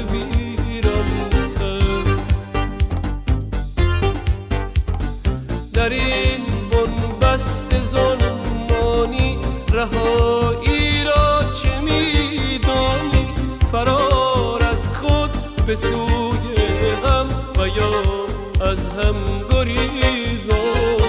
ویران‌تر. در این بنبست ظلمانی رهایی را چه می‌دانی؟ فرار از خود به سوی غم و یا از هم گریزان.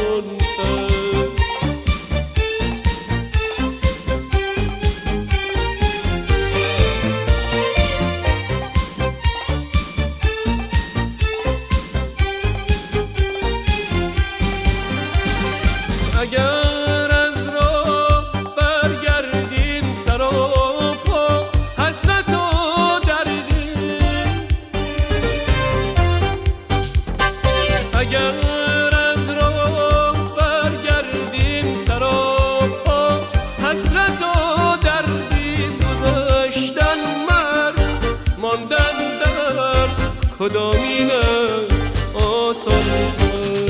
اگر از راه برگردیم سراپا حسرت و دردیم، اگر از راه برگردیم سراپا حسرت و دردیم، گذشتن مرگ ماندن در کدامین است آسان‌تر؟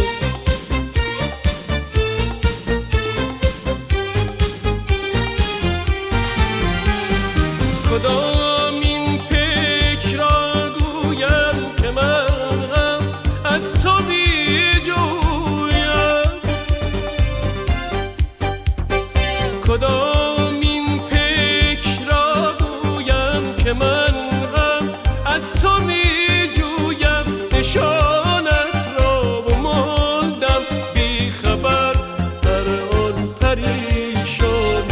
کدام این فکر را گویم که من غم از تو بی جویم؟ کدام این فکر را گویم که من غم از تو بی جویم؟ نشانت را بماندم بی خبر در آن پریشان.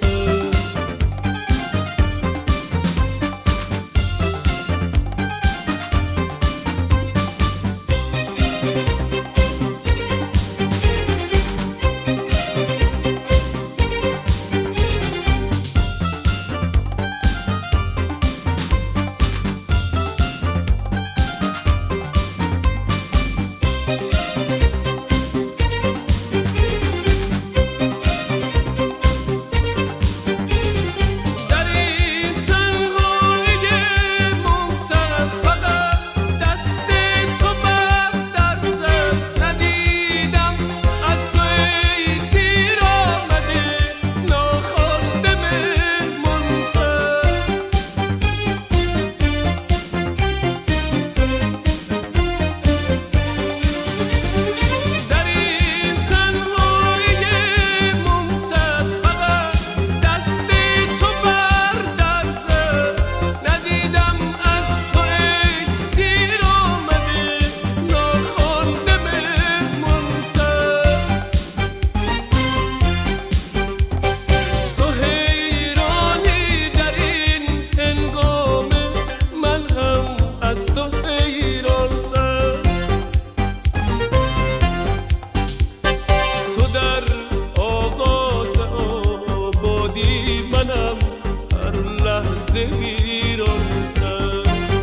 منم هر لحظه ویران‌تر.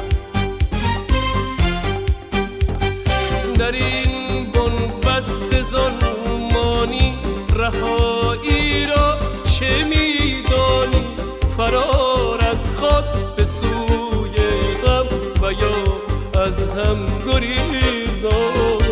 در این بنبست ظلمانی رهایی را چه می‌دانی؟ فرار از خود به سوی غم و یا از هم گریزان.